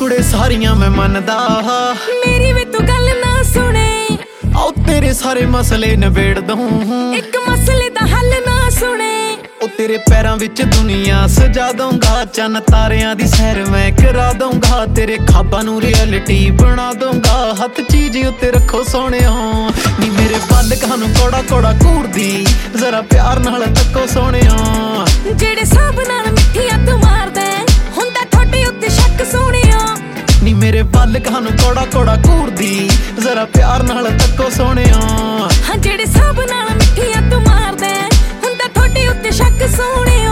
कुड़े सारियां मैं मनदा, मेरी भी तू गल ना सुने। आओ तेरे सारे मसले नबेड़ दूं, एक मसले दा हल ना सुने। ओ तेरे पैरां विच दुनिया सजा दूंगा, चन्न तारियां दी सैर मैं करा दूंगा, तेरे ख्वाबां नूं रियलिटी बना दूंगा। हथ चीज उत्ते रखो सोहणिया, नी मेरे बल कानूं कोड़ा कोड़ा घूरदी, जरा प्यार नाल तक्को सोहणिया। जेड़े साहब नाल मिठियां तू मारदा हुंदा थोड़े उत्ते शक सोहणिया, नी मेरे बल कानूं कोड़ा कोड़ा घूरदी, जरा प्यार नाल तक्को सोहणिया। हां जेड़े साहब नाल मिठियां तू मारदा हुंदा थोड़े उत्ते शक सोहणिया।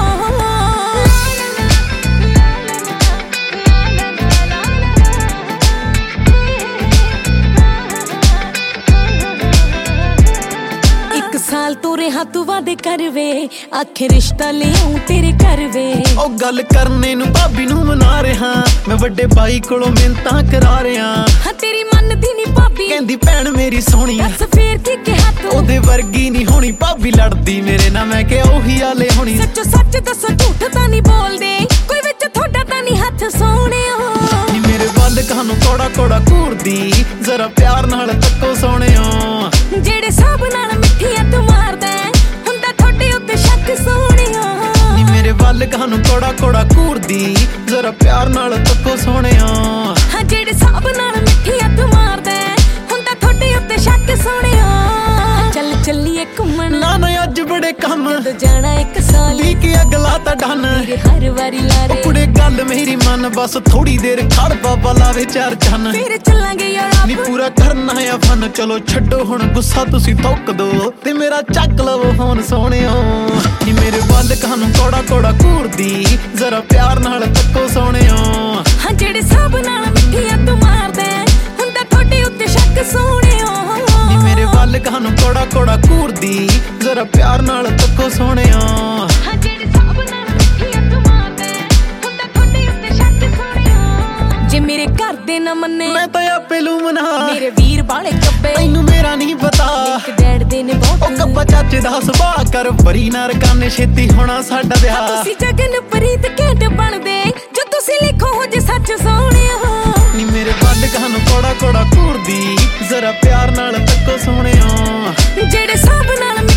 साल तो रेहा तू वादे कर वे, आखे रिश्ता ले आऊं तेरे घर वे। ओ गल करने नूं भाभी नूं मना रहा, मैं वड्डे भाई कोलों मिन्नतां करा रहा। हां तेरी मनदी नी भाभी, कहंदी भैण मेरी सोहणी, दस फेर की कहा तू ओदे वर्गी नी होनी। भाभी लड़दी मेरे नाल, मैं कि ओही आले होनी। सच्चो सच दसो झूठ तां नी बोलदे, कोई विच थोड़ा तां नी हथ सोहणिया। नी मेरे बल कानूं कोड़ा कोड़ा घूरदी, जरा प्यार नाल तक्को सोहणिया। जेड़े साहब नाल मिठियां तू मारदा हुंदा थोड़े उत्ते शक सोहणिया। नी मेरे बल कानूं कोड़ा कोड़ा घूरदी, जरा प्यार नाल तक्को सोहणिया। हां जेड़े साहब नाल मिठियां तू मारदा हुंदा थोड़े उत्ते शक सोहणिया। चल चलिए घुम्मण, ना ना अज बड़े कम तो जाना एक साल ली के अगला ता डन। तेरे हर वारी लारे कुड़े गल मेरी मन, बस थोड़ी देर खड़ बाबा लावे चार चन। फिर चलांगे यार नी पूरा करना आ फन, चलो छड्डो हुण गुस्सा तुसी थुक दो, ते मेरा चक लवो फोन सोहणियो। नी मेरे बल कानूं कोड़ा कोड़ा घूरदी, जरा प्यार नाल तक्को सोहणियो। हां जेड़े साहब नाल मिठियां तू मारदा हुंदा थोड़े उत्ते शक सोहणियो। नी मेरे बल कानूं कोड़ा कोड़ा घूरदी, जरा प्यार नाल तक्को सोहणियो। हां जेड़े साहब नाल मिठियां तू मारदा हुंदा थोड़े उत्ते शक सोहणियो। जे मेरे घर दे ना मन्ने मैं तो आपे लू मना, मेरे वीर बाले कब्बे तैनू मेरा नहीं पता। एक डैड दे ने ओ बहुत कब्बा चाचे दा सुभाऽ कर, बरी ना रकाने छेती होना साडा विआह। तुसी जगन प्रीत घैंट बनदे, जो तुसी लिखो हो जे सच सोहणिया। नी मेरे बल कानूं कोड़ा कोड़ा घूरदी, जरा प्यार नाल तक्को सोहणिया। जेड़े साहब नाल